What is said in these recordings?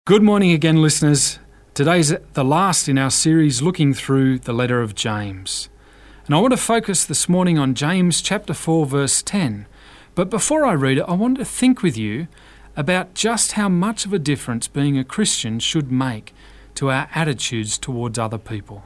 Good morning again, listeners. Today's the last in our series looking through the letter of James. And I want to focus this morning on James chapter 4 verse 10. But before I read it, I want to think with you about just how much of a difference being a Christian should make to our attitudes towards other people.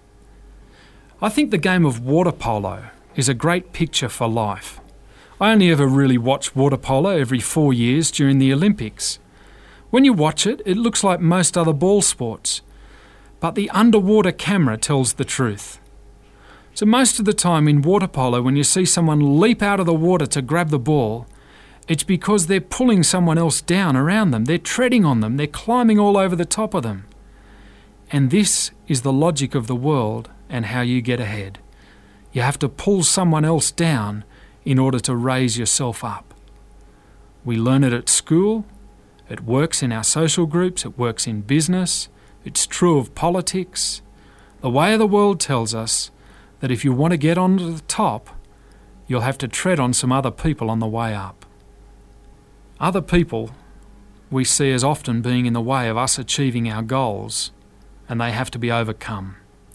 I think the game of water polo is a great picture for life. I only ever really watch water polo every 4 years during the Olympics. When you watch it, it looks like most other ball sports, but the underwater camera tells the truth. So most of the time in water polo, when you see someone leap out of the water to grab the ball, it's because they're pulling someone else down around them. They're treading on them. They're climbing all over the top of them. And this is the logic of the world and how you get ahead. You have to pull someone else down in order to raise yourself up. We learn it at school. It works in our social groups, it works in business, it's true of politics. The way of the world tells us that if you want to get onto the top, you'll have to tread on some other people on the way up. Other people we see as often being in the way of us achieving our goals, and they have to be overcome.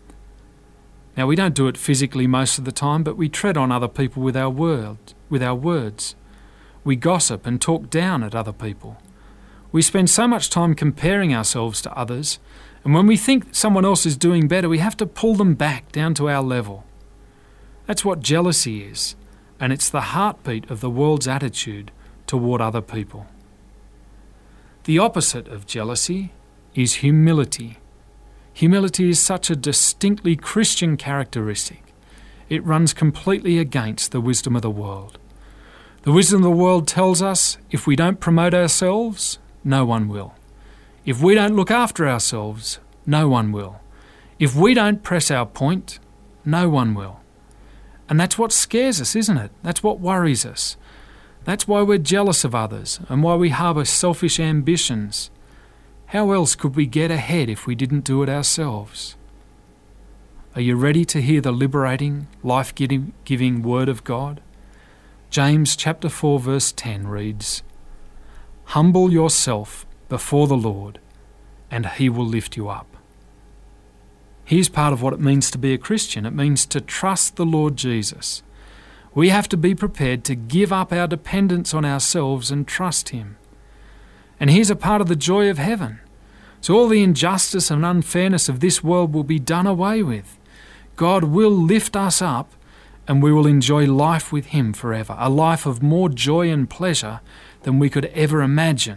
Now, we don't do it physically most of the time, but we tread on other people with our words. We gossip and talk down at other people. We spend so much time comparing ourselves to others, and when we think someone else is doing better, we have to pull them back down to our level. That's what jealousy is, and it's the heartbeat of the world's attitude toward other people. The opposite of jealousy is humility. Humility is such a distinctly Christian characteristic. It runs completely against the wisdom of the world. The wisdom of the world tells us if we don't promote ourselves, no one will. If we don't look after ourselves, no one will. If we don't press our point, no one will. And that's what scares us, isn't it? That's what worries us. That's why we're jealous of others and why we harbour selfish ambitions. How else could we get ahead if we didn't do it ourselves? Are you ready to hear the liberating, life-giving word of God? James chapter 4 verse 10 reads, "Humble yourself before the Lord, and He will lift you up." Here's part of what it means to be a Christian. It means to trust the Lord Jesus. We have to be prepared to give up our dependence on ourselves and trust Him. And here's a part of the joy of heaven. So all the injustice and unfairness of this world will be done away with. God will lift us up, and we will enjoy life with Him forever, a life of more joy and pleasure than we could ever imagine.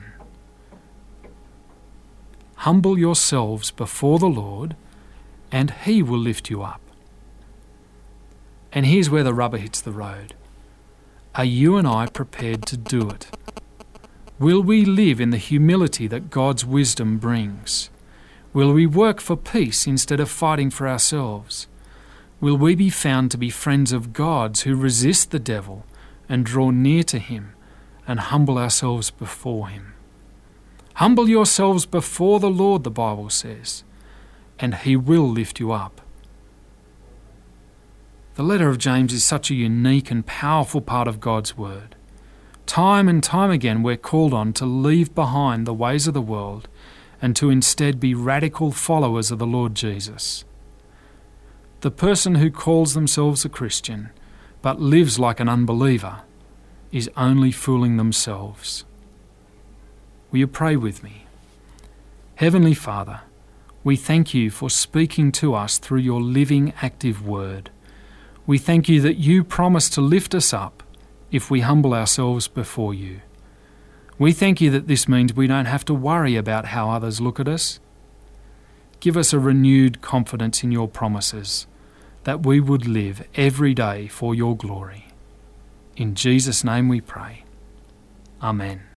Humble yourselves before the Lord, and He will lift you up. And here's where the rubber hits the road. Are you and I prepared to do it? Will we live in the humility that God's wisdom brings? Will we work for peace instead of fighting for ourselves? Will we be found to be friends of God's who resist the devil and draw near to Him and humble ourselves before Him? Humble yourselves before the Lord, the Bible says, and He will lift you up. The letter of James is such a unique and powerful part of God's Word. Time and time again we're called on to leave behind the ways of the world and to instead be radical followers of the Lord Jesus. The person who calls themselves a Christian but lives like an unbeliever is only fooling themselves. Will you pray with me? Heavenly Father, we thank You for speaking to us through Your living, active word. We thank You that You promise to lift us up if we humble ourselves before You. We thank You that this means we don't have to worry about how others look at us. Give us a renewed confidence in Your promises, that we would live every day for Your glory. In Jesus' name we pray. Amen.